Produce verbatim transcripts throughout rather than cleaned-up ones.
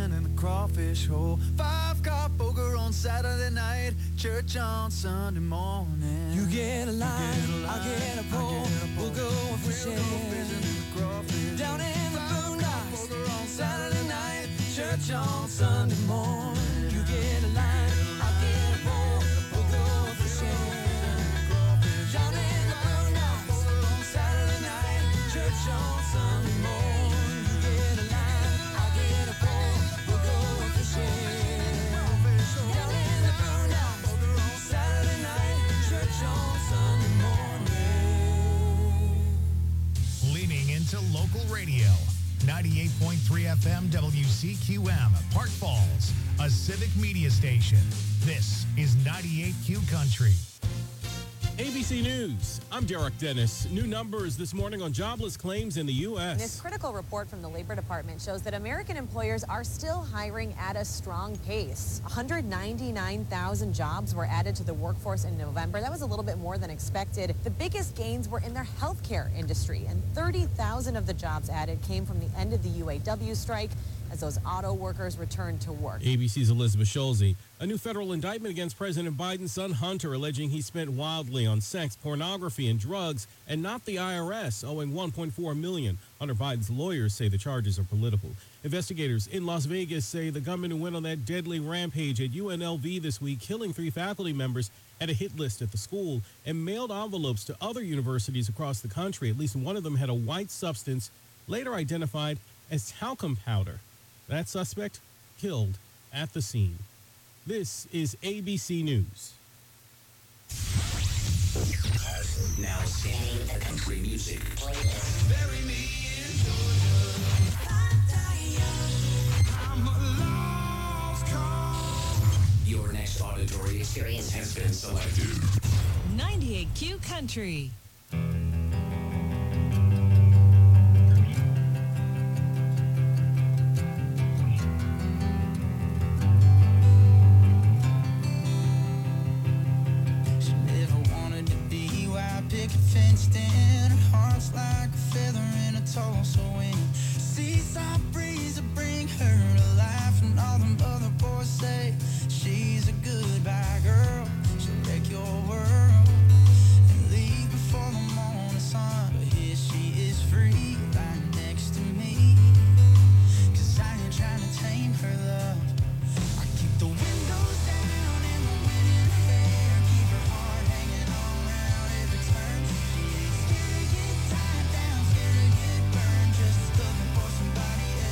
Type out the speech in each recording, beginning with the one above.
fishing in the crawfish hole. Five cop poker on Saturday night, church on Sunday morning. You get a line, I'll get a pole, we'll go fishing, we'll go fishing in the crawfish down in the boondocks. poker on Saturday night, church on Sunday morning. You get a line, I'll get a pole, we'll go fishing, down in the boondocks. Saturday night, church on Sunday morning. You get a line, I'll get a pole, we'll go fishing, down in the boondocks. Saturday night, church on Sunday morning. Leaning into local radio. ninety-eight point three F M W C Q M, Park Falls, a civic media station. This is ninety-eight Q Country. A B C News, I'm Derek Dennis. New numbers this morning on jobless claims in the U S. This critical report from the Labor Department shows that American employers are still hiring at a strong pace. one hundred ninety-nine thousand jobs were added to the workforce in November. That was a little bit more than expected. The biggest gains were in their healthcare industry, and thirty thousand of the jobs added came from the end of the U A W strike as those auto workers returned to work. A B C's Elizabeth Schulze. A new federal indictment against President Biden's son Hunter, alleging he spent wildly on sex, pornography, and drugs, and not the I R S, owing one point four million dollars. Hunter Biden's lawyers say the charges are political. Investigators in Las Vegas say the gunman who went on that deadly rampage at U N L V this week, killing three faculty members, had a hit list at the school and mailed envelopes to other universities across the country. At least one of them had a white substance, later identified as talcum powder. That suspect killed at the scene. This is A B C News. Now spinning the country music playlist. Bury me in Georgia. I'm a lost cause. Your next auditory experience has been selected. ninety-eight Q Country. Fenced in, hearts like a feather in a Tulsa wind. Seaside breeze to bring her to life, and all them other boys say she's a goodbye girl. She'll wreck your world and leave before the morning sun. But here she is free, right next to me. 'Cause I ain't trying to tame her love. I keep the windows down and the wind in her hair, keep her heart hanging on around every turn. Scared to get tied down, scared to get burned, just looking for somebody else.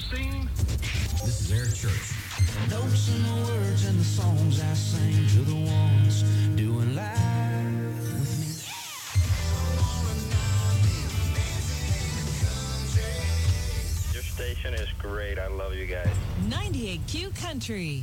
scene? This is Eric Church. Notes in the words and the songs I sing to the ones doing live with me. Your station is great. I love you guys. ninety-eight Q Country.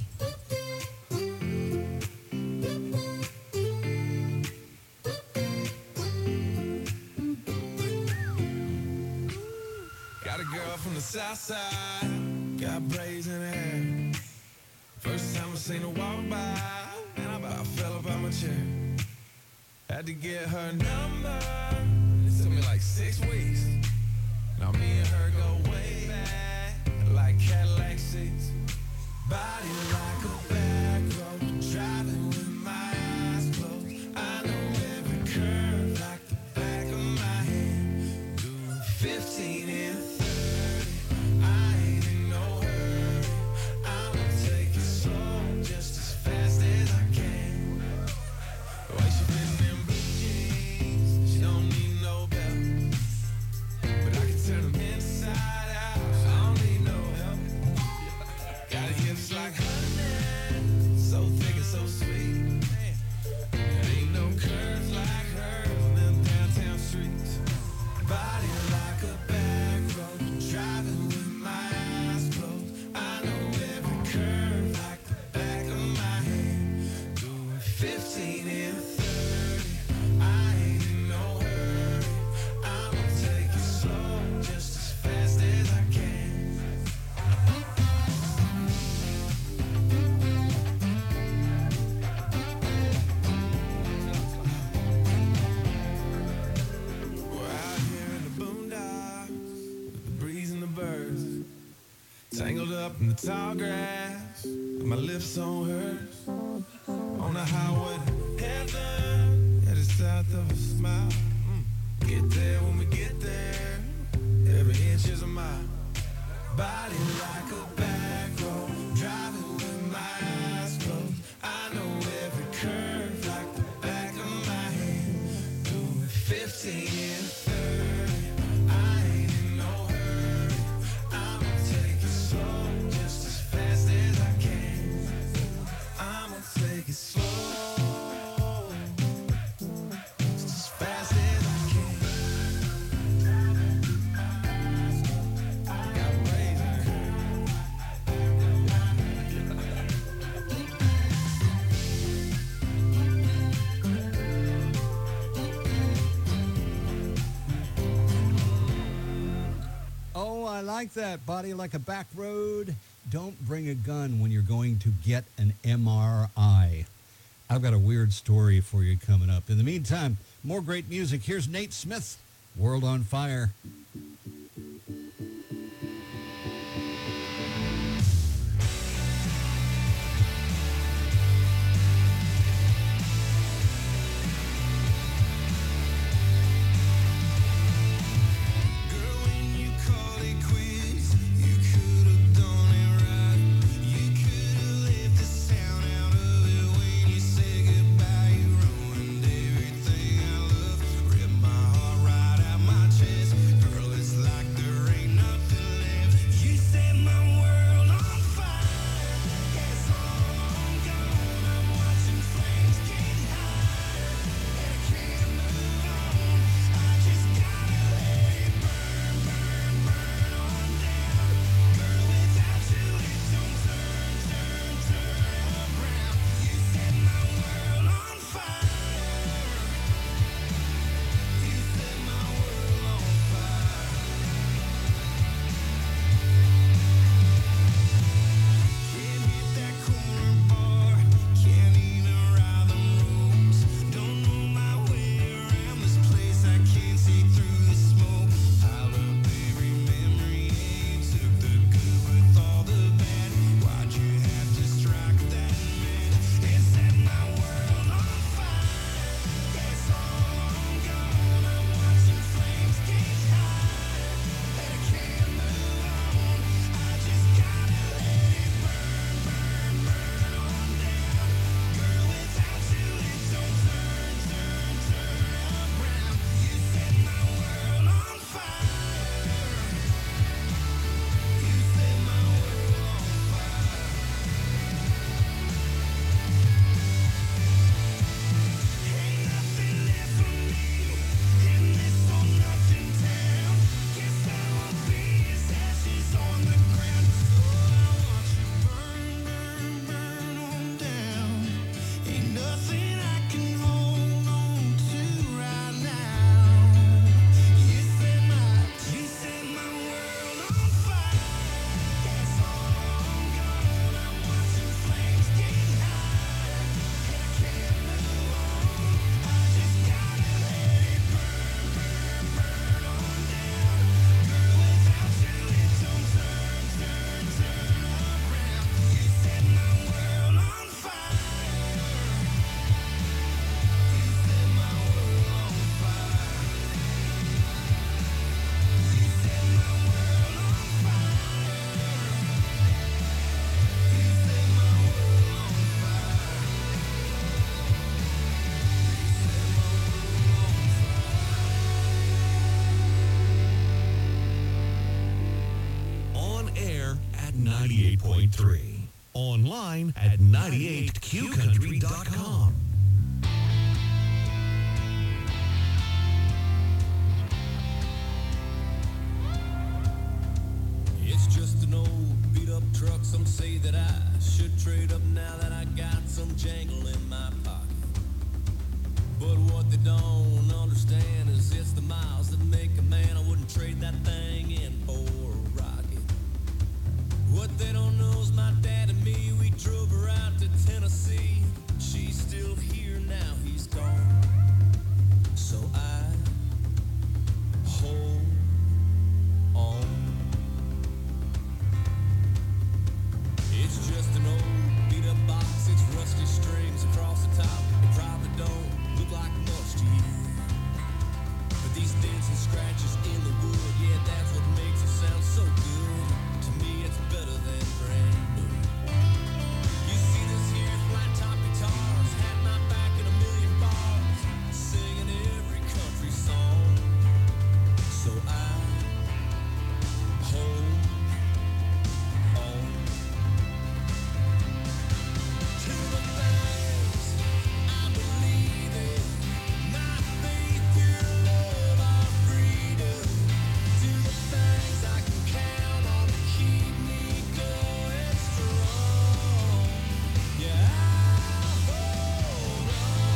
Got a girl from the south side, got braids in her hair. First time I seen her walk by, and I about fell up out my chair. Had to get her number, it took me like six weeks. Now me and her go way back, like Cadillac seats. Body like a back road, driving with my eyes closed. I know every curve like the back of my hand. Doing fifteen and thirty, I ain't in no hurry. I'ma take it slow, just as fast as I can. The way she fits in blue jeans, she don't need no belt. But I can turn them inside out, I don't need no help. Got hips like honey, so thick and so sweet. There ain't no curves like hers on them downtown streets. Body like a back road, driving with my eyes closed. I know every curve like the back of my hand. Doing fifteen and thirty, I ain't in no hurry. I'ma take it slow, just as fast as I can. We're out here in the boondocks with the breeze and the birds, tangled up in the tall grass, with my lips on hers. On the highway to heaven, yeah, the south of a smile. Mm. Get there when we get there, every inch is a mile. Body like a back road, driving with my eyes closed. I know every curve like the back of my hand. Doing fifteen and thirty, I ain't in no hurry. I'ma take it slow, just as fast as I can. I'ma take it slow, just as fast as I can. Got braids in her hair. Oh, I like that. Body like a back road. Don't bring a gun when you're going to get an M R I. I've got a weird story for you coming up. In the meantime, more great music. Here's Nate Smith, World on Fire. Girl, when you call it quits, you could have done it right. You could have left the sound out of it when you said goodbye. You ruined everything I love, ripped my heart right out my chest. Girl, it's like ninety-eight point three. Online at ninety-eight q country dot com. It's just an old beat-up truck. Some say that I should trade up now that I got some jangle in my pocket. But what they don't understand is it's the miles that make a man. I wouldn't trade that thing in for a rocket. What they don't know is my dad and me, we drove her out to Tennessee. She's still here now, he's gone. So I hold on. It's just an old beat-up box, it's rusty strings across the top. It probably don't look like much to you, but these dents and scratches in the wood, yeah, that's what makes it sound so good. To me, it's better than brand new. You see this here flat top guitars had my back in a million bars, singing every country song. So I hold on to the things I believe in, my faith, your love, our freedom, to the things I can count on to keep me going strong. Yeah, I hold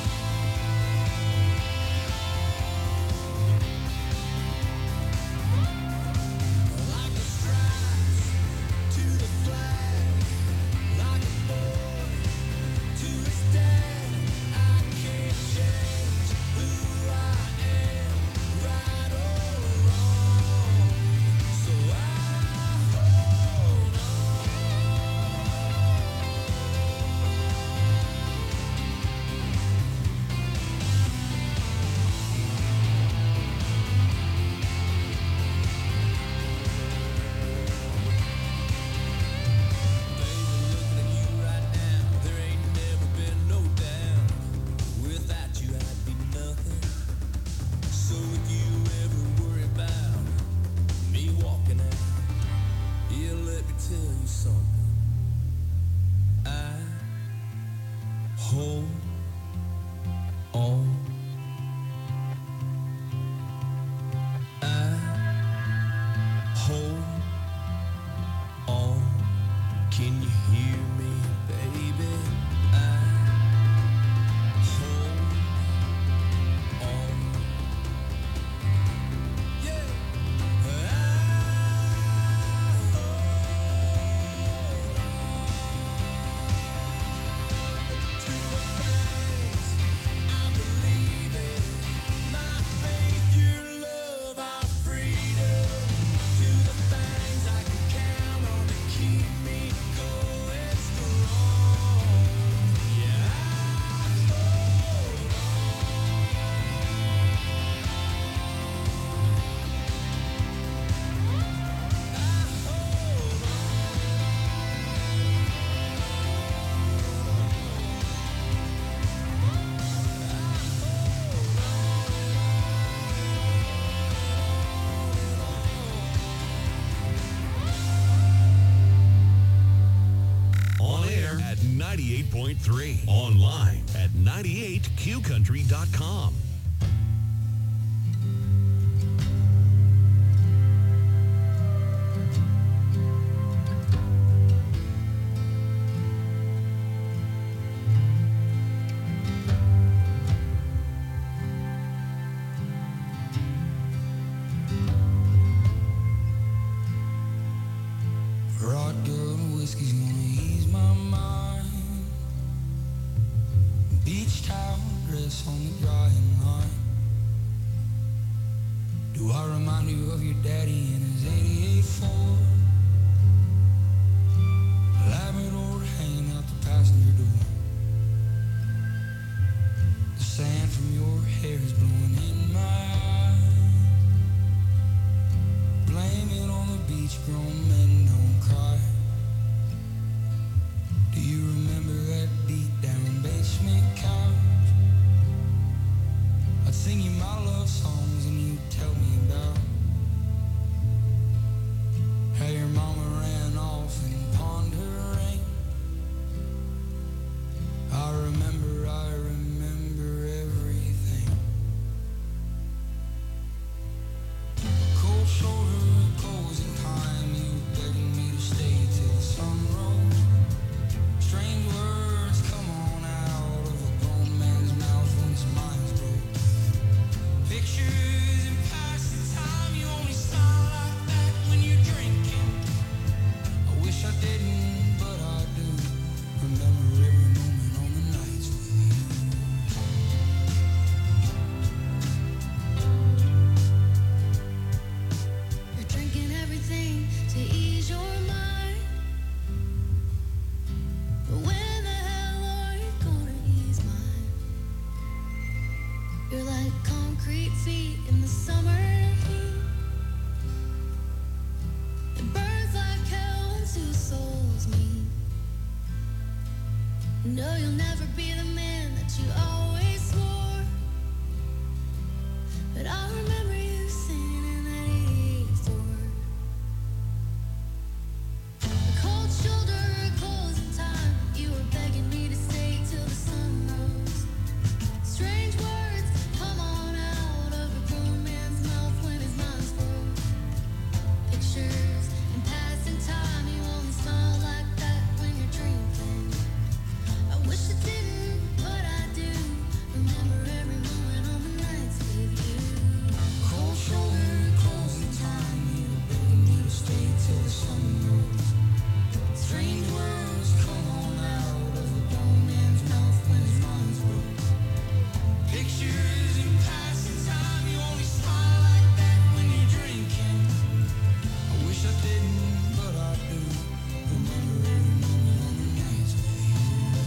on like the stripes to the flag, like a boy to his dad. I can't change who I am, right or wrong. So I hold Baby, looking at you right now, there ain't never been no doubt. Without you, I'd be nothing. So if you ever worry about me walking out, yeah, let me tell you something. I hold on. I hold on. Can you hear me, baby? I hold on. Yeah. To the things I believe in, my faith, your love, our freedom, to the things I can count on to keep me going strong. Yeah, I hold On air at ninety-eight point three. Online at ninety-eight q country dot com. Vodka and whiskey's gonna ease my mind. Beach towel dress on the drying line. Do I remind you of your daddy and his eighty-eight Ford? Labrador hanging out the passenger door. The sand from your hair is blowing in my eyes. Blame it on the beach, grown men don't cry. Do you remember that beat down basement couch? I'd sing you my love songs and you'd tell me about how never be the man that you always swore. But I remember you singing in that eighty-eight Ford. A cold shoulder, a closing time. You were begging me to stay till the sun rose. Strange words come on out of a grown man's mouth when his mind's froze. Pictures and passing time, you only smile like that when you're drinking. I wish I didn't, but I do. Remember every moment on the nights with you. Cold shoulder, closing time. You were begging me to stay till the sun rose. Strange words come on out of a grown man's mouth when his mind's froze. Pictures in passing time, you only smile like that when you're drinking. I wish I didn't, but I do. Remember every moment on the nights with you.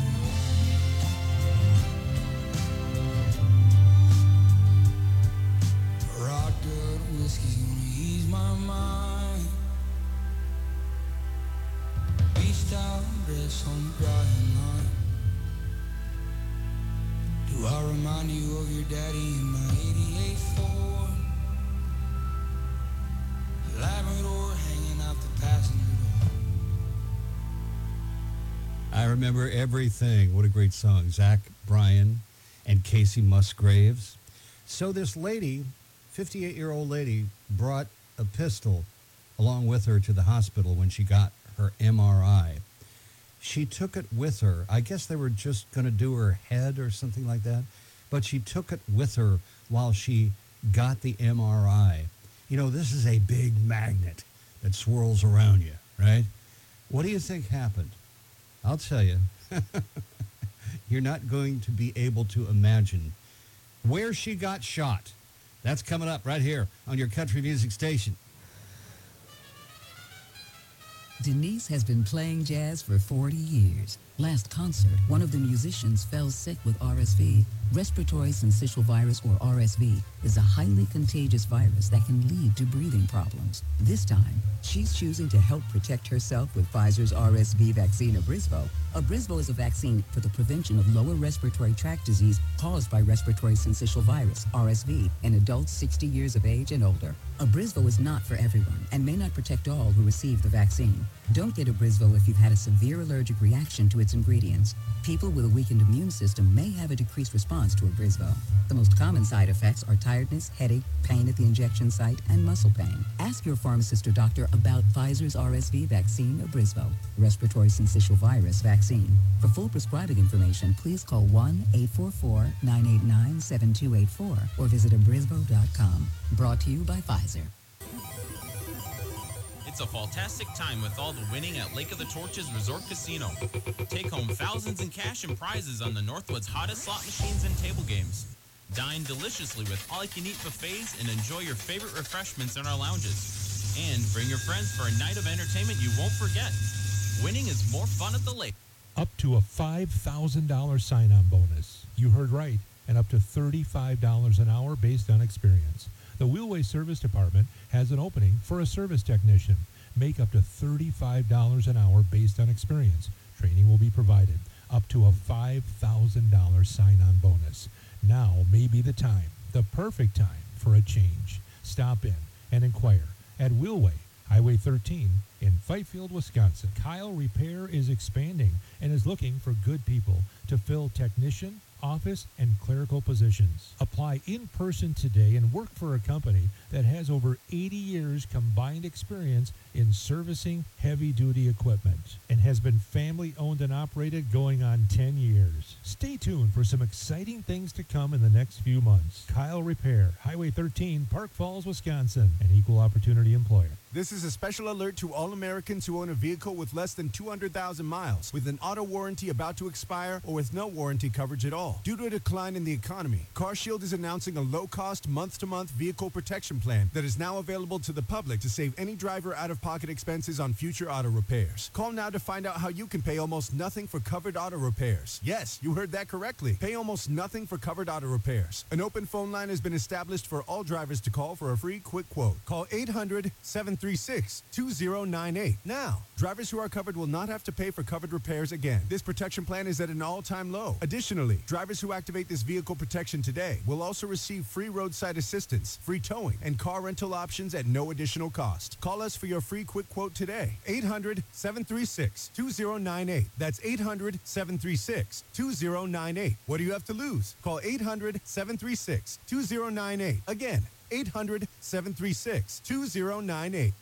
Rock good whiskey's gonna ease my mind. Beach towel dress on the drying line. Do I remind you of your daddy in my eighty-eight Ford? Labrador hanging out the passenger door. I remember everything. What a great song. Zach Bryan and Casey Musgraves. So this lady, fifty-eight-year-old lady, brought a pistol along with her to the hospital when she got her M R I. She took it with her. I guess they were just going to do her head or something like that. But she took it with her while she got the M R I. You know, this is a big magnet that swirls around you, right? What do you think happened? I'll tell you. You're not going to be able to imagine where she got shot. That's coming up right here on your country music station. Denise has been playing jazz for forty years. Last concert, one of the musicians fell sick with R S V. Respiratory syncytial virus, or R S V, is a highly contagious virus that can lead to breathing problems. This time, she's choosing to help protect herself with Pfizer's R S V vaccine, Abrysvo. Abrysvo is a vaccine for the prevention of lower respiratory tract disease caused by respiratory syncytial virus, R S V, in adults sixty years of age and older. Abrysvo is not for everyone and may not protect all who receive the vaccine. Don't get Abrysvo if you've had a severe allergic reaction to its ingredients. People with a weakened immune system may have a decreased response to Abrysvo. The most common side effects are tiredness, headache, pain at the injection site, and muscle pain. Ask your pharmacist or doctor about Pfizer's R S V vaccine, Abrysvo, respiratory syncytial virus vaccine. For full prescribing information, please call one eight four four, nine eight nine, seven two eight four or visit abrysvo dot com. Brought to you by Pfizer. It's a fantastic time with all the winning at Lake of the Torches Resort Casino. Take home thousands in cash and prizes on the Northwood's hottest slot machines and table games. Dine deliciously with all-you-can-eat buffets and enjoy your favorite refreshments in our lounges. And bring your friends for a night of entertainment you won't forget. Winning is more fun at the lake. Up to a five thousand dollars sign-on bonus. You heard right. And up to thirty-five dollars an hour based on experience. The Wheelway Service Department has an opening for a service technician. Make up to thirty-five dollars an hour based on experience. Training will be provided. Up to a five thousand dollars sign-on bonus. Now may be the time, the perfect time for a change. Stop in and inquire at Wheelway, Highway thirteen in Fifield, Wisconsin. Kyle Repair is expanding and is looking for good people to fill technician, office, and clerical positions. Apply in person today and work for a company that has over eighty years combined experience in servicing heavy-duty equipment and has been family-owned and operated going on ten years. Stay tuned for some exciting things to come in the next few months. Kyle Repair, Highway thirteen, Park Falls, Wisconsin, an equal opportunity employer. This is a special alert to all Americans who own a vehicle with less than two hundred thousand miles, with an auto warranty about to expire, or with no warranty coverage at all. all due to a decline in the economy. CarShield is announcing a low-cost month-to-month vehicle protection plan that is now available to the public to save any driver out-of-pocket expenses on future auto repairs. Call now to find out how you can pay almost nothing for covered auto repairs. Yes, you heard that correctly. Pay almost nothing for covered auto repairs. An open phone line has been established for all drivers to call for a free quick quote. Call eight hundred, seven three six, two zero nine eight. Now, drivers who are covered will not have to pay for covered repairs again. This protection plan is at an all-time low. Additionally, drivers who activate this vehicle protection today will also receive free roadside assistance, free towing, and car rental options at no additional cost. Call us for your free quick quote today. eight hundred, seven three six, two zero nine eight. That's eight hundred, seven three six, two zero nine eight. What do you have to lose? Call eight hundred, seven three six, two zero nine eight. Again, eight hundred, seven three six, two zero nine eight.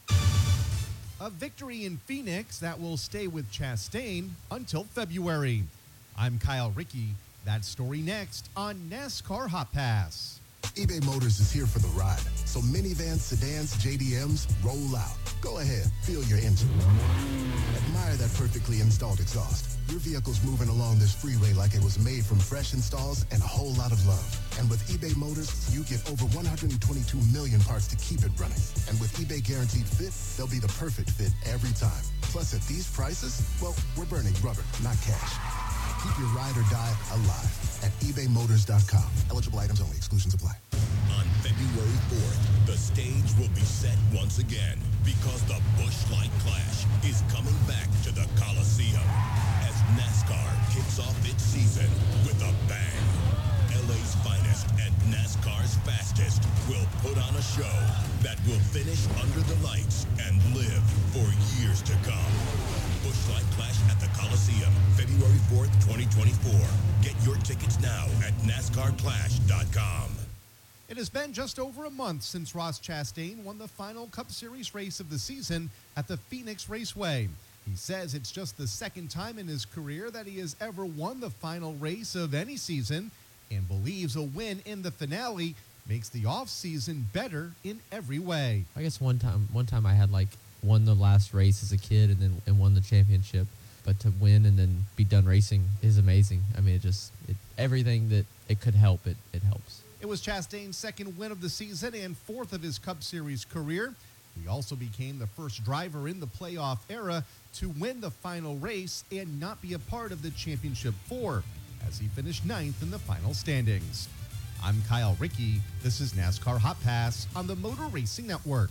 A victory in Phoenix that will stay with Chastain until February. I'm Kyle Rickey. That story next on NASCAR Hot Pass. eBay Motors is here for the ride. So minivans, sedans, J D Ms, roll out. Go ahead, feel your engine. Admire that perfectly installed exhaust. Your vehicle's moving along this freeway like it was made from fresh installs and a whole lot of love. And with eBay Motors, you get over one hundred twenty-two million parts to keep it running. And with eBay Guaranteed Fit, they'll be the perfect fit every time. Plus, at these prices, well, we're burning rubber, not cash. Keep your ride or die alive at ebay motors dot com. Eligible items only. Exclusions apply. On February fourth, the stage will be set once again because the Busch Light Clash is coming back to the Coliseum as NASCAR kicks off its season with a bang. L A's finest and NASCAR's fastest will put on a show that will finish under the lights and live for years to come. Busch Light Clash at the Coliseum, February fourth, twenty twenty-four. Get your tickets now at NASCAR clash dot com. It has been just over a month since Ross Chastain won the final Cup Series race of the season at the Phoenix Raceway. He says it's just the second time in his career that he has ever won the final race of any season and believes a win in the finale makes the off-season better in every way. I guess one time one time I had like won the last race as a kid and then and won the championship. But to win and then be done racing is amazing. I mean, it just it, everything that it could help, it, it helps. It was Chastain's second win of the season and fourth of his Cup Series career. He also became the first driver in the playoff era to win the final race and not be a part of the championship four, as he finished ninth in the final standings. I'm Kyle Rickey. This is NASCAR Hot Pass on the Motor Racing Network.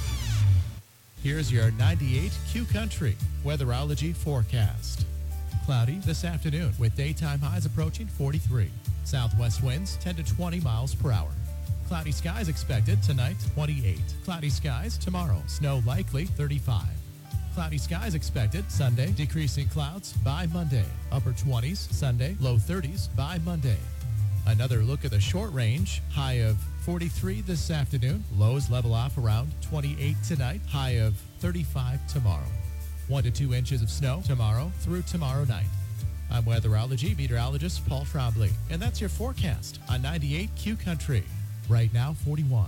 Here's your ninety-eight Q Country weatherology forecast. Cloudy this afternoon with daytime highs approaching forty-three. Southwest winds ten to twenty miles per hour. Cloudy skies expected tonight, twenty-eight. Cloudy skies tomorrow, snow likely, thirty-five. Cloudy skies expected Sunday, decreasing clouds by Monday. Upper twenties Sunday, low thirties by Monday. Another look at the short range, high of forty-three this afternoon. Lows level off around twenty-eight tonight, high of thirty-five tomorrow. One to two inches of snow tomorrow through tomorrow night. I'm weatherology meteorologist Paul Trombley, and that's your forecast on ninety-eight Q Country. Right now, forty-one.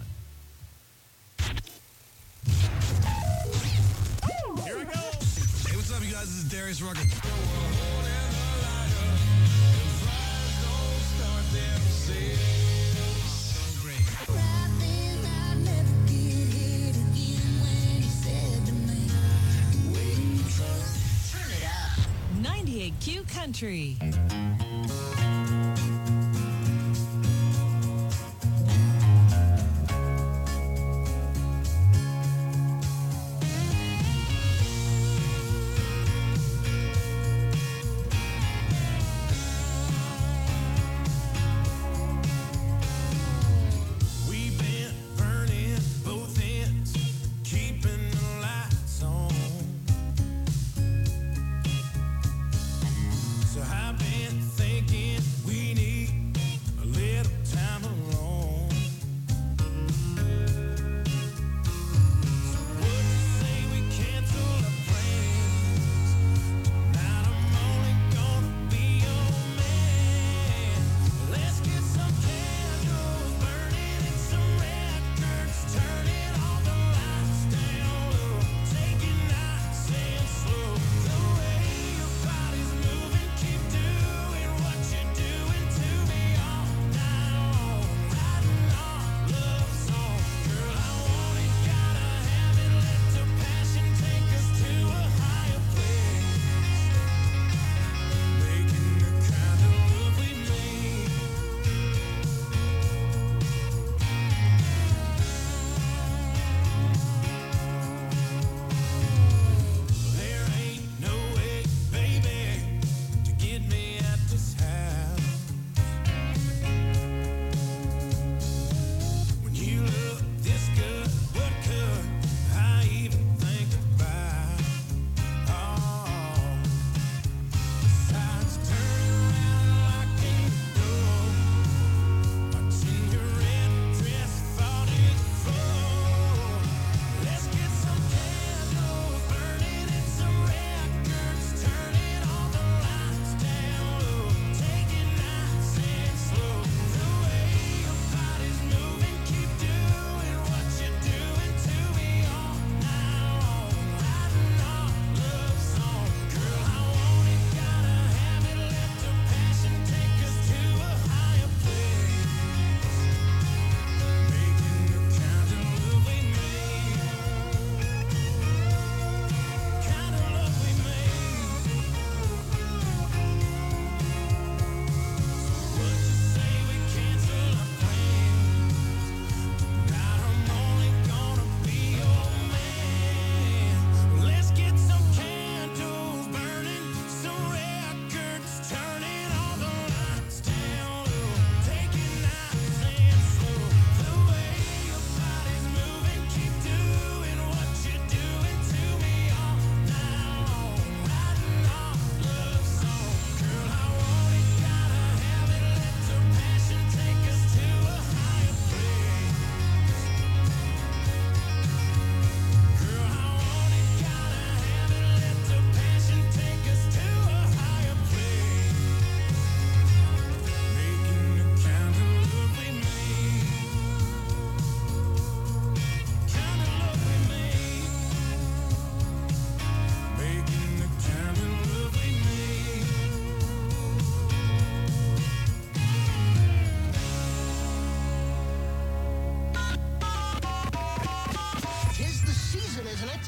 Here we go. Hey, what's up, you guys? This is Darius Rucker. ninety-eight Q Country. So I've been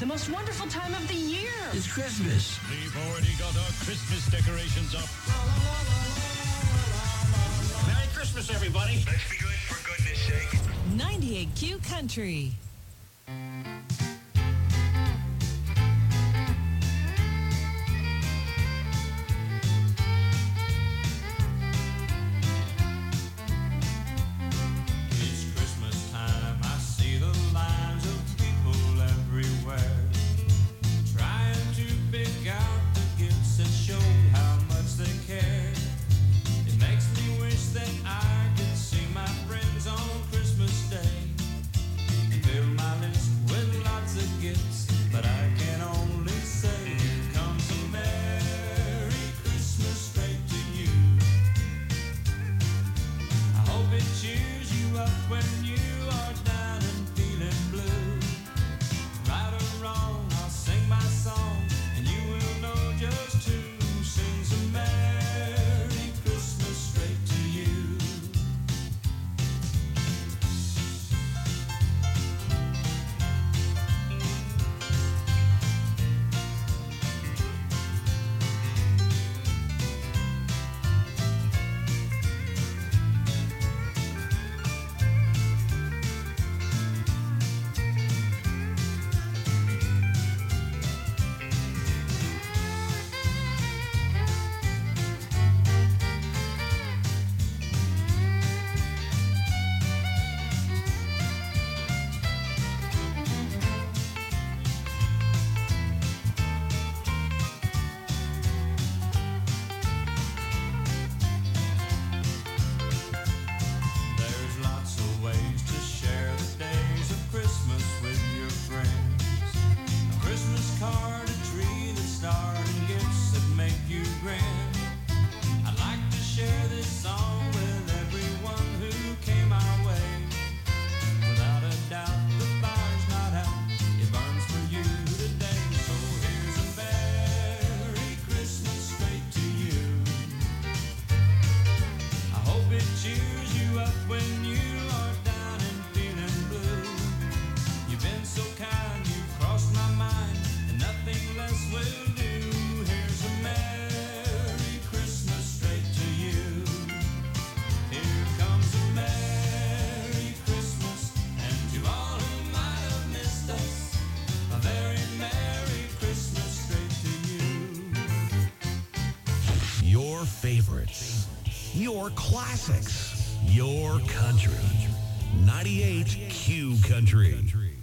most wonderful time of the year. It's Christmas. We've already got our Christmas decorations up. Merry Christmas, everybody. Let's be good for goodness sake. ninety-eight Q Country. It's Christmas time. I see the lines of people everywhere, trying to pick out the gifts that show how much they care. It makes me wish that I could see my friends on Christmas Day and fill my list with lots of gifts, but I can only say here comes a Merry Christmas straight to you. I hope it cheers you up when you are down and feeling blue. Right or wrong, I'll sing my song, and you will know just who sings a Merry Christmas straight to you. There's lots of ways to share the days of Christmas with your friends. A Christmas card, a tree, the star, and gifts that make you grin. I'd like to share this song with everyone who came our way. Without a doubt, the fire's not out. It burns for you today. So here's a Merry Christmas straight to you. I hope it cheers you up when you are down and feeling blue. You've been so kind, you've crossed my mind, and nothing less will do. Here's a Merry Christmas straight to you. Here comes a Merry Christmas, and to all who might have missed us, a very Merry Christmas straight to you. Your favorites, your classics, your country. ninety-eight Q Country.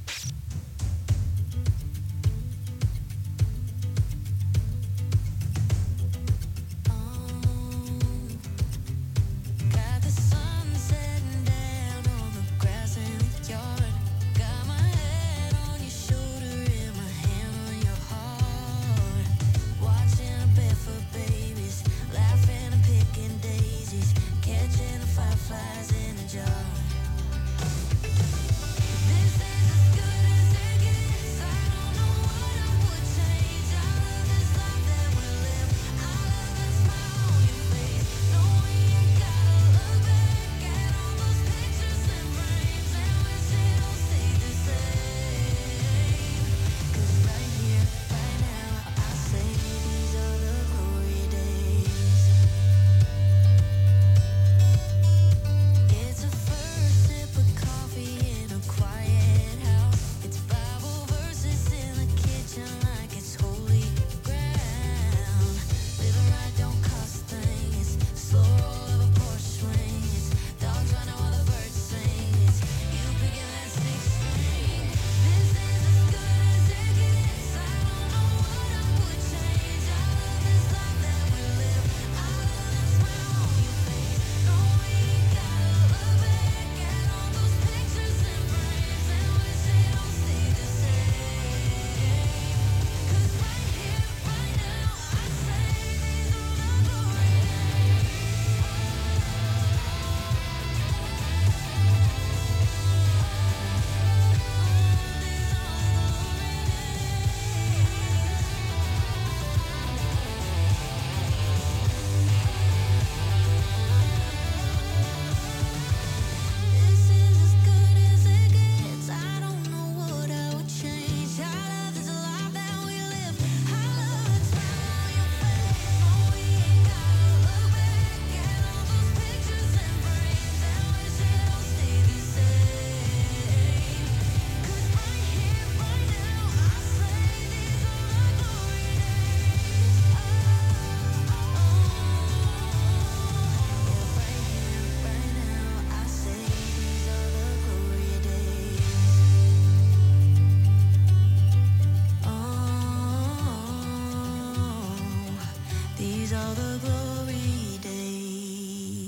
Got the sun setting down on the grass in the yard. Got my head on your shoulder and my hand on your heart. Watching a barefoot babies, laughing and picking daisies, catching the fireflies in a jar. This is the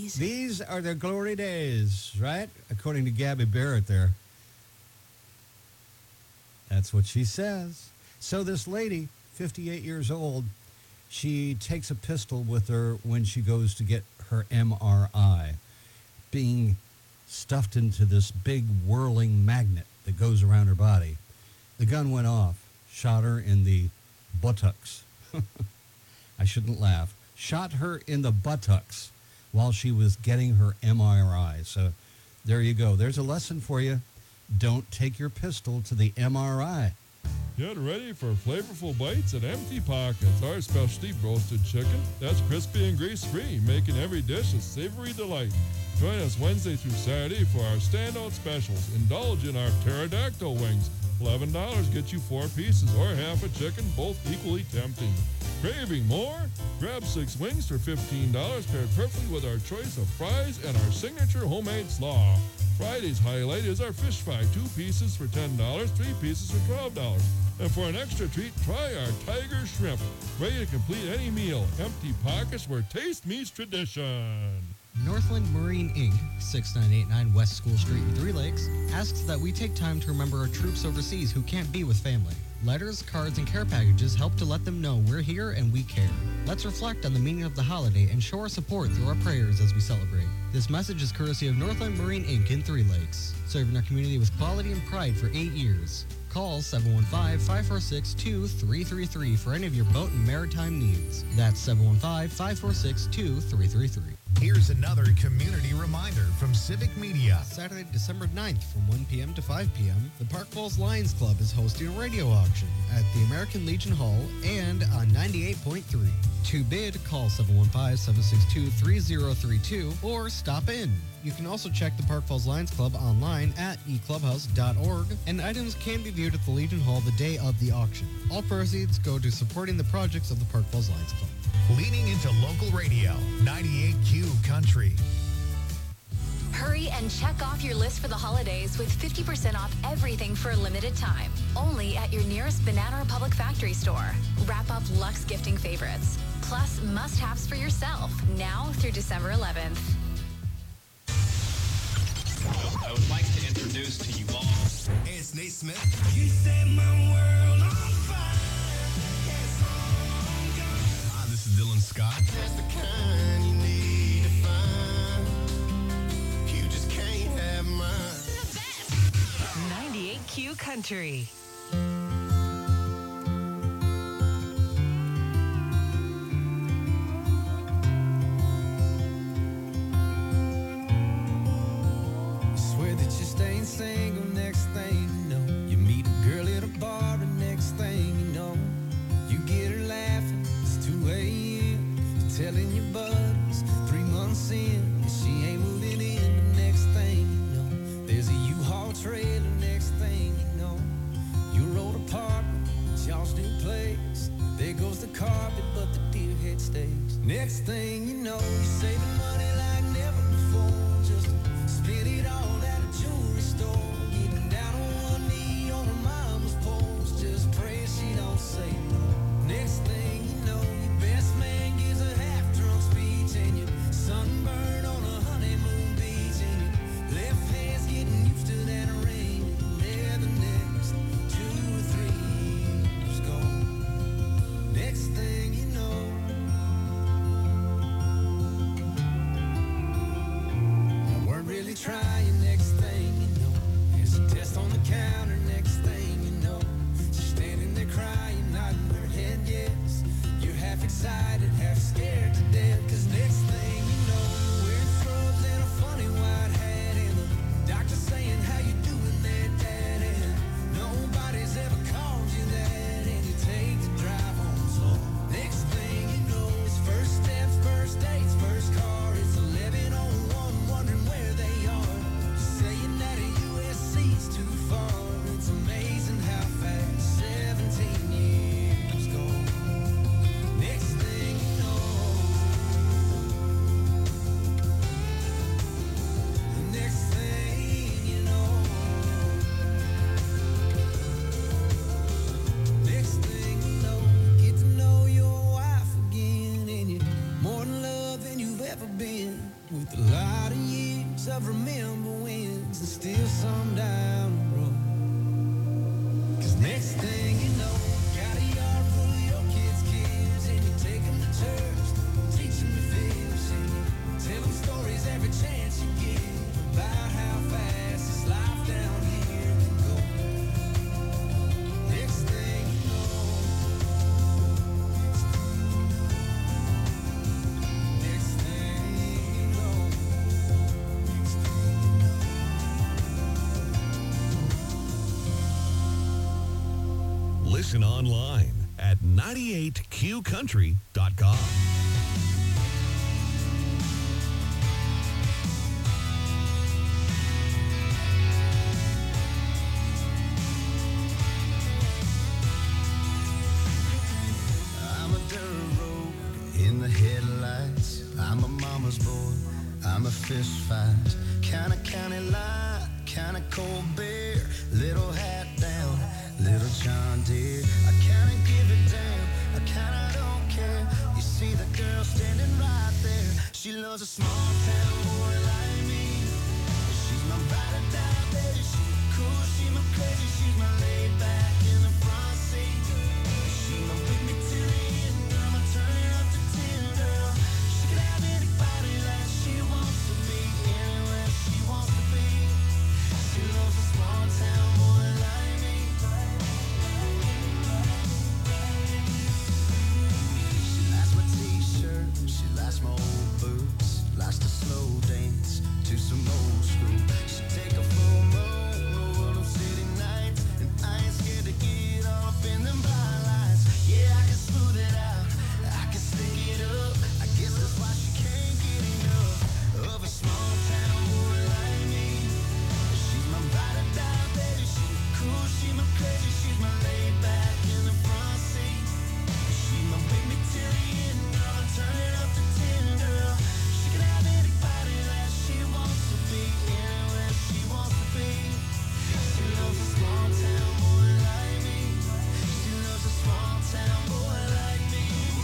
days. These are the glory days, right? According to Gabby Barrett there. That's what she says. So this lady, fifty-eight years old, she takes a pistol with her when she goes to get her M R I, being stuffed into this big whirling magnet that goes around her body. The gun went off, shot her in the buttocks. I shouldn't laugh. Shot her in the buttocks while she was getting her M R I. So there you go. There's a lesson for you. Don't take your pistol to the M R I. Get ready for flavorful bites at Empty Pockets, our specialty roasted chicken that's crispy and grease-free, making every dish a savory delight. Join us Wednesday through Saturday for our standout specials. Indulge in our pterodactyl wings. eleven dollars gets you four pieces or half a chicken, both equally tempting. Craving more? Grab six wings for fifteen dollars, paired perfectly with our choice of fries and our signature homemade slaw. Friday's highlight is our fish fry, two pieces for ten dollars, three pieces for twelve dollars. And for an extra treat, try our tiger shrimp. Ready to complete any meal. Empty Pockets, where taste meets tradition. Northland Marine Incorporated, sixty-nine eighty-nine West School Street in Three Lakes, asks that we take time to remember our troops overseas who can't be with family. Letters, cards, and care packages help to let them know we're here and we care. Let's reflect on the meaning of the holiday and show our support through our prayers as we celebrate. This message is courtesy of Northland Marine Incorporated in Three Lakes, serving our community with quality and pride for eight years. Call seven one five, five four six, two three three three for any of your boat and maritime needs. That's seven one five, five four six, two three three three. Here's another community reminder from Civic Media. Saturday, December ninth from one p.m. to five p.m., the Park Falls Lions Club is hosting a radio auction at the American Legion Hall and on ninety-eight point three. To bid, call seven one five, seven six two, three zero three two or stop in. You can also check the Park Falls Lions Club online at e clubhouse dot org, and items can be viewed at the Legion Hall the day of the auction. All proceeds go to supporting the projects of the Park Falls Lions Club. Leaning into local radio, ninety-eight Q Country. Hurry and check off your list for the holidays with fifty percent off everything for a limited time. Only at your nearest Banana Republic factory store. Wrap up Luxe gifting favorites. Plus must-haves for yourself now through December eleventh. I would like to introduce to you all. Hey, it's Nate Smith. You set my world on fire. Hi, this is Dylan Scott. That's the kind you need to find. You just can't have mine. ninety-eight Q Country. Swear that you staying single, next thing you know, you meet a girl at a bar, and next thing you know, you get her laughing. It's two a.m. You're telling your buddies three months in, and she ain't moving in. But next thing you know, there's a U-Haul trailer. Next thing you know, your old apartment, it's y'all's new place. There goes the carpet, but the deer head stays. Next thing you know, you're saving money like never before, just to spend it all at a jewelry store. Getting down on one knee on her mama's porch, just praying she don't say no. Next thing you know, your best man gives a half-drunk speech, and you're sunburned on a honeymoon beach, and your left hand's getting used to that rain. And there the next two or three years gone. Next thing you know, I weren't really trying. Next thing you know, there's a test on the counter. Next thing you know, she's standing there crying, nodding her head yes. You're half excited, half scared to death, 'cause next thing you know, you're wearing scrubs and a funny white hat, and the doctor saying, how you doing there, Dad? And nobody's ever called you that, and you take the drive home slow. Next thing you know, it's first steps, first dates, first car. It's eleven oh one, wondering where they are. With a lot of years of remember wins and still some down the road. 'Cause next thing you know, got a yard full of your kids' kids, and you take them to church, teach them to fish, and you tell them stories every chance you get about how fast this life down here can go. Next thing you know, next thing you know, Listen online at ninety-eight q country dot com. I'm a dirt road in the headlights. I'm a mama's boy. I'm a fist fight. Kinda county line, kinda cold beer. Little hat down, little John Deere. I kinda give a damn, I kinda don't care. You see the girl standing right there. She loves a small town boy like me. She's my ride or die, baby. She's my cool, she's my crazy, she's my laid back in the front seat. She's my with me till the end, girl. I'm turning up to ten, girl. She can have anybody that she wants to be, anywhere she wants to be. She loves a small town boy like me. She likes my t-shirt, she likes my old boots, likes to slow dance to some old school. She take a full moon over them city nights, and I ain't scared to get off in them bright lights. Yeah, I can smooth it out, I can stick it up. I guess that's why she can't get enough of a small town boy like me. She's my ride or die, baby. She's my cool, she's my crazy, she's my laid back in the front seat. She's my with me till the end, girl. I'm turning up to ten, girl. She can have anybody that she wants to be, anywhere she wants to be. She loves a small town boy like me. She loves a small town boy like me.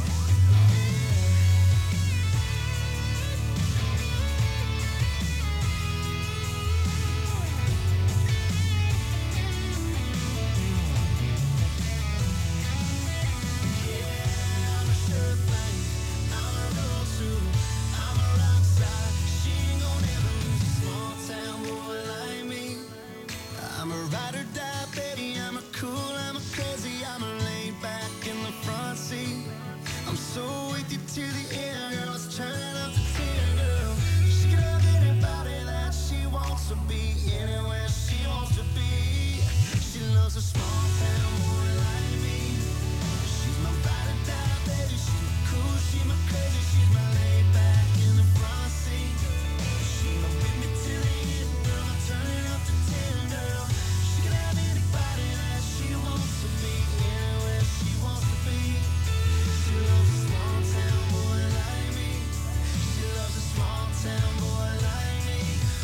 Yeah, I'm a sure thing. I'm a roll too. I'm a rock star. She ain't gonna ever lose a small town boy like me. I'm a ride or die, baby. I'm a cool, I'm a crazy, I'm a laid back in the front seat. I'm so with you to the end, girl. Let's turn it up to ten, girl. She can have anybody that she wants to be, anywhere she wants to be. She loves a small town boy like me. She's my ride or die, baby. She's my cool, she's my crazy, she's my laid back in the front seat. She's my with me till the end, girl. I'm turning up to ten, girl. She can have anybody that she wants to be, anywhere she wants to be. She loves a small town boy like me. She loves a small town boy like me.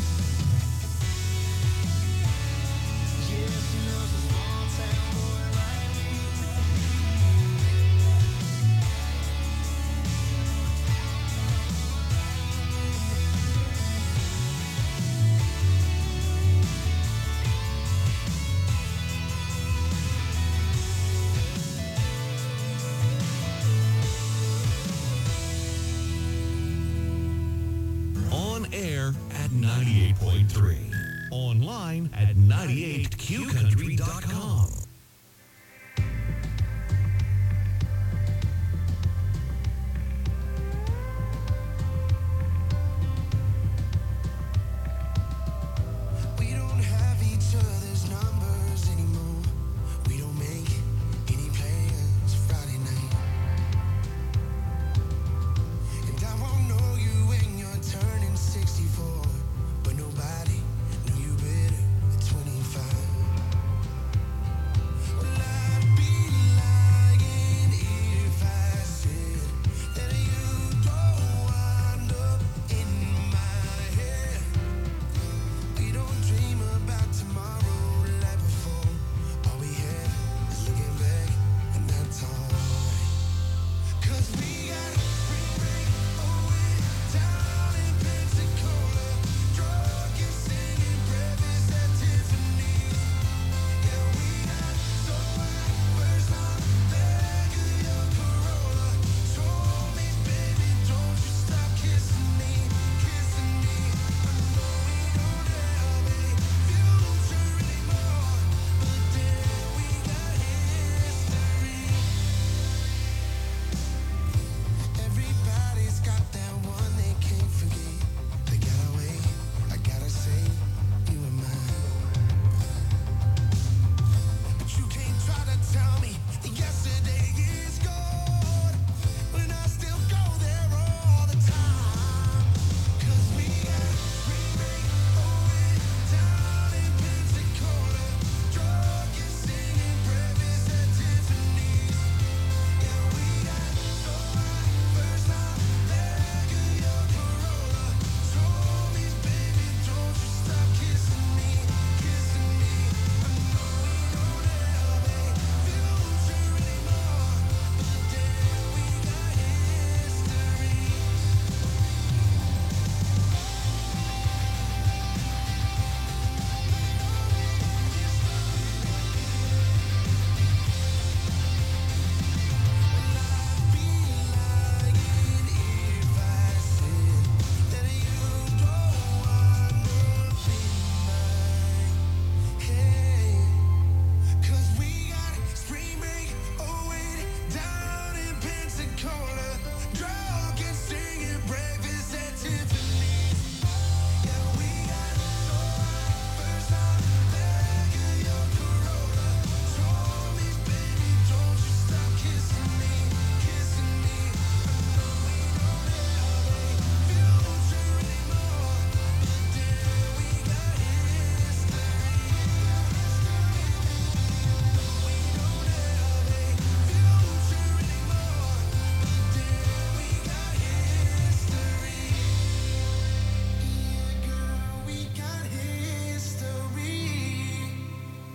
Yeah, she loves a small town boy like me. On air at ninety-eight point three. Online at ninety-eight q country dot com. We don't have each other's numbers anymore. We don't make any plans Friday night. And I won't know you when you're turning sixty-four, but nobody knew you better at twenty-five.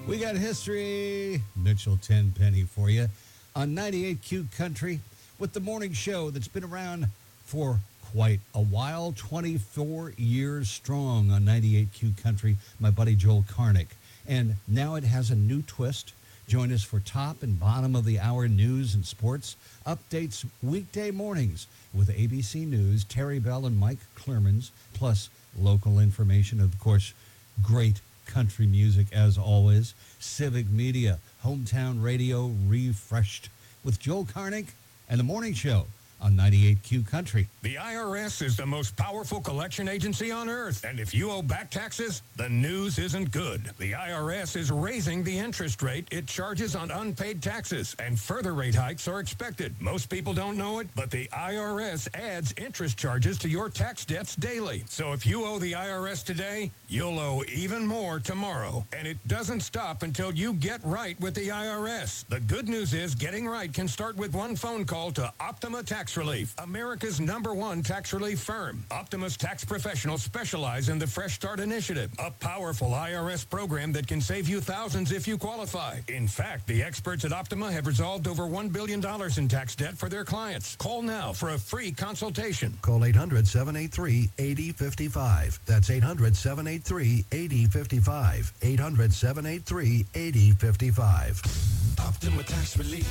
We got history, Mitchell Tenpenny for you on ninety-eight Q Country with the morning show that's been around for quite a while, twenty-four years strong on ninety-eight Q Country, my buddy Joel Karnick. And now it has a new twist. Join us for top and bottom of the hour news and sports updates weekday mornings with A B C News, Terry Bell and Mike Clermans, plus local information, of course, great country music as always. Civic Media, hometown radio refreshed with Joel Karnick and the morning show on ninety-eight Q Country. The I R S is the most powerful collection agency on earth, and if you owe back taxes, the news isn't good. The I R S is raising the interest rate it charges on unpaid taxes, and further rate hikes are expected. Most people don't know it, but the I R S adds interest charges to your tax debts daily. So if you owe the I R S today, you'll owe even more tomorrow. And it doesn't stop until you get right with the I R S. The good news is getting right can start with one phone call to Optima Tax Relief, America's number one tax relief firm. Optima's tax professionals specialize in the Fresh Start Initiative, a powerful I R S program that can save you thousands if you qualify. In fact, the experts at Optima have resolved over one billion dollars in tax debt for their clients. Call now for a free consultation. Call eight hundred, seven eight three, eight zero five five. That's eight hundred, seven eight three, eight zero five five. eight hundred, seven eight three, eight zero five five. Optima Tax Relief.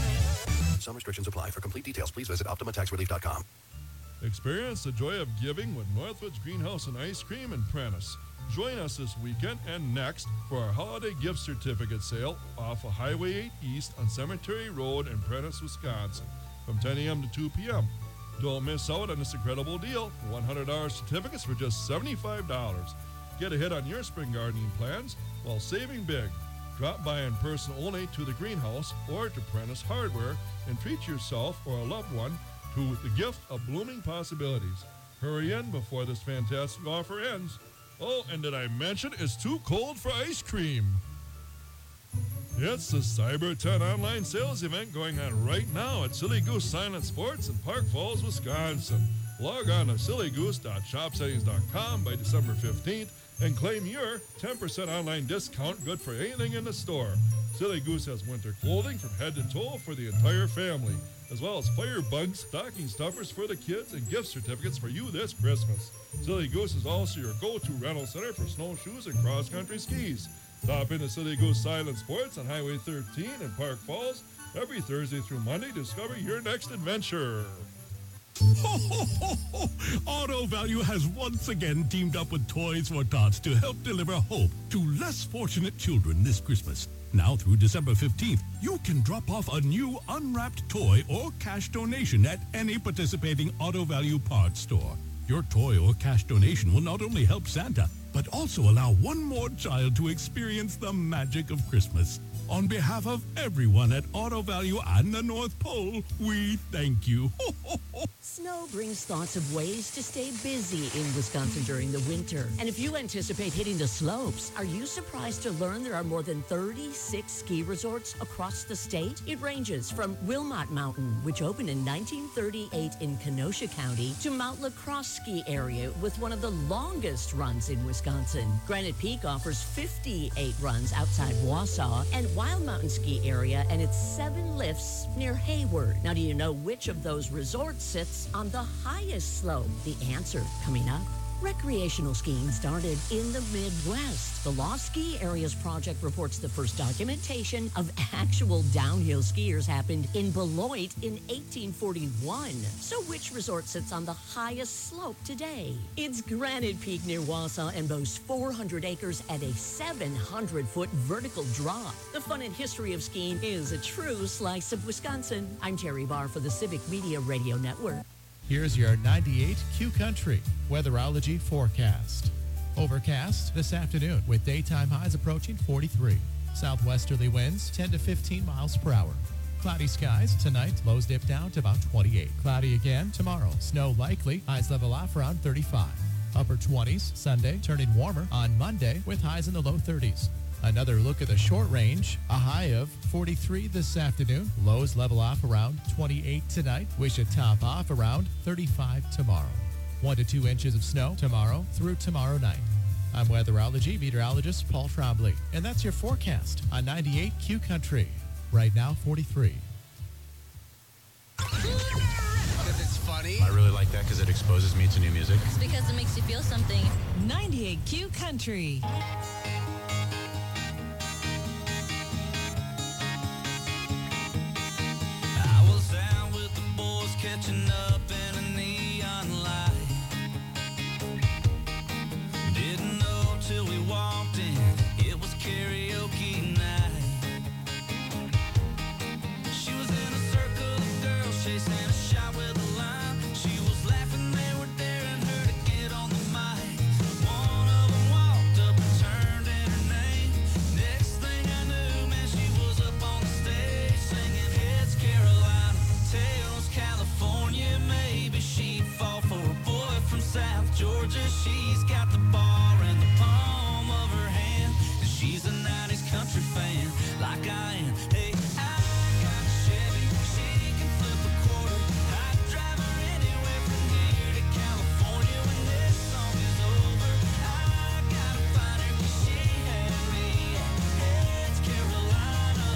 Some restrictions apply. For complete details, please visit optima tax relief dot com. Experience the joy of giving with Northwoods Greenhouse and Ice Cream in Prentice. Join us this weekend and next for our holiday gift certificate sale off of Highway eight East on Cemetery Road in Prentice, Wisconsin from ten a.m. to two p.m. Don't miss out on this incredible deal. one hundred dollars certificates for just seventy-five dollars. Get ahead on your spring gardening plans while saving big. Drop by in person only to the greenhouse or to Prentice Hardware and treat yourself or a loved one to the gift of blooming possibilities. Hurry in before this fantastic offer ends. Oh, and did I mention it's too cold for ice cream? It's the Cyber ten online sales event going on right now at Silly Goose Silent Sports in Park Falls, Wisconsin. Log on to silly goose dot shop settings dot com by December fifteenth and claim your ten percent online discount good for anything in the store. Silly Goose has winter clothing from head to toe for the entire family, as well as firebugs, stocking stuffers for the kids, and gift certificates for you this Christmas. Silly Goose is also your go-to rental center for snowshoes and cross-country skis. Stop into Silly Goose Silent Sports on Highway thirteen in Park Falls every Thursday through Monday to discover your next adventure. Ho, ho, ho, ho. Auto Value has once again teamed up with Toys for Tots to help deliver hope to less fortunate children this Christmas. Now through December fifteenth, you can drop off a new unwrapped toy or cash donation at any participating Auto Value parts store. Your toy or cash donation will not only help Santa, but also allow one more child to experience the magic of Christmas. On behalf of everyone at Auto Value and the North Pole, we thank you. Ho, ho, ho. Snow brings thoughts of ways to stay busy in Wisconsin during the winter. And if you anticipate hitting the slopes, are you surprised to learn there are more than thirty-six ski resorts across the state? It ranges from Wilmot Mountain, which opened in nineteen thirty-eight in Kenosha County, to Mount LaCrosse Ski Area with one of the longest runs in Wisconsin. Granite Peak offers fifty-eight runs outside Wausau, and Wild Mountain Ski Area and its seven lifts near Hayward. Now, do you know which of those resorts sits on the highest slope? The answer coming up. Recreational skiing started in the Midwest. The Lost Ski Areas Project reports the first documentation of actual downhill skiers happened in Beloit in eighteen forty-one. So which resort sits on the highest slope today? It's Granite Peak near Wausau and boasts four hundred acres at a seven hundred foot vertical drop. The fun and history of skiing is a true slice of Wisconsin. I'm Terry Barr for the Civic Media Radio Network. Here's your ninety-eight Q Country weatherology forecast. Overcast this afternoon with daytime highs approaching forty-three. Southwesterly winds ten to fifteen miles per hour. Cloudy skies tonight, lows dip down to about twenty-eight. Cloudy again tomorrow. Snow likely, highs level off around thirty-five. Upper twenties Sunday, turning warmer on Monday with highs in the low thirties. Another look at the short range, a high of forty-three this afternoon. Lows level off around twenty-eight tonight. We should top off around thirty-five tomorrow. One to two inches of snow tomorrow through tomorrow night. I'm weatherology meteorologist Paul Trombley, and that's your forecast on ninety-eight Q Country. Right now, forty-three. Because it's funny. I really like that because it exposes me to new music. It's because it makes you feel something. ninety-eight Q Country. I was out with the boys catching up in a neon light. Didn't know till we walked in, it was karaoke night. She was in a circle of girls chasing a shot with a line. She was laughing, they were daring her to get on the mic. One of them walked up and turned in her name. Next thing I knew, man, she was up on the stage singing Heads Carolina, Tails California. Maybe she'd fall for a boy from South Georgia. She's got the bar in the palm of her hand, and she's a nineties country fan like I am. Hey, I got a Chevy, she can flip a quarter. I'd drive her anywhere from here to California when this song is over. I gotta find her 'cause she had me at Heads Carolina.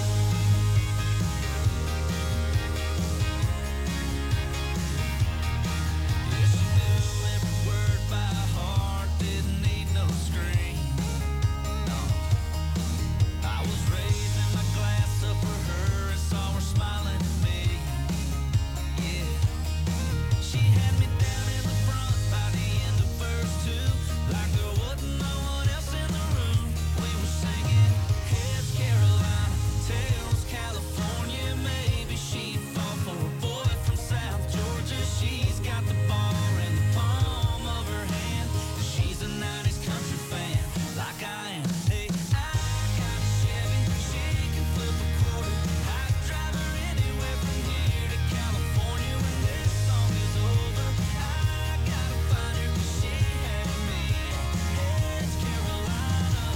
Yeah, she knew every word by heart, didn't need no screen. No, I was raising my glass up for her and saw her smiling at me. Yeah, she had me down in the front by the end of verse two, like there wasn't no one else in the room. We were singing Heads Carolina, Tails California. Maybe she'd fall for a boy from South Georgia. She's got the bar in the palm of her hand, and she's a nineties country fan like I am. Hey, I got a Chevy, she can flip a quarter. I'd drive her anywhere from here to California when this song is over. I gotta find her 'cause she had me at Heads Carolina.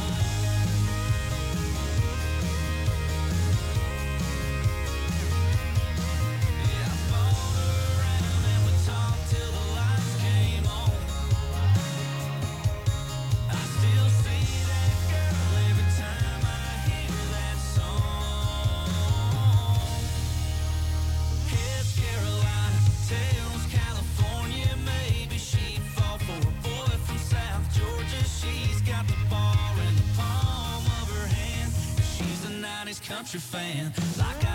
Yeah, I followed her around and we talked till the lights came on. I still see that girl every time I hear that song. Heads Carolina, Tails California. Maybe she'd fall for a boy from South Georgia. She's got the bar in the palm of her hand, and she's a nineties country fan like I